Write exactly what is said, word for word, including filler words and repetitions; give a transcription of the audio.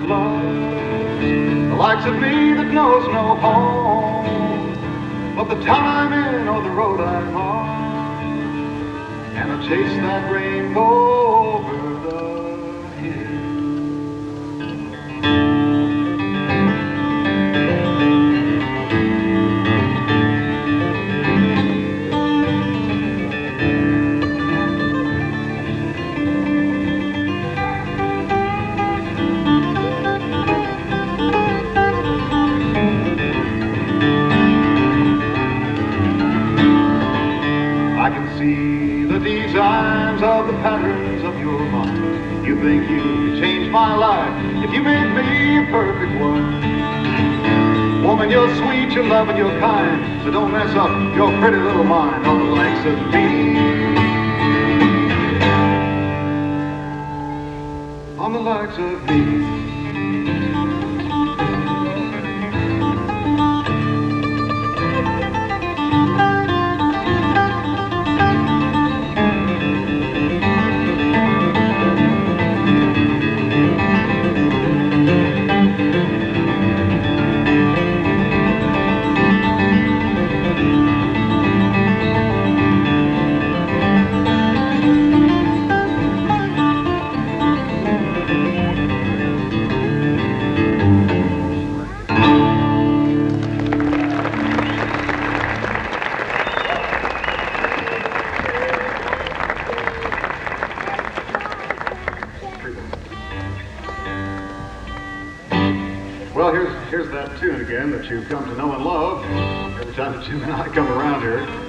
just love, the likes of me that knows no home but the town I'm in or the road I'm on, and I chase that rainbow over the hill. I can see the designs of the patterns of your mind. You think you can change my life if you make me a perfect one. Woman, you're sweet, you're loving, you're kind, so don't mess up your pretty little mind on the likes of me. On the likes of me. Well, here's, here's that tune again that you've come to know and love every time that Jim and I come around here.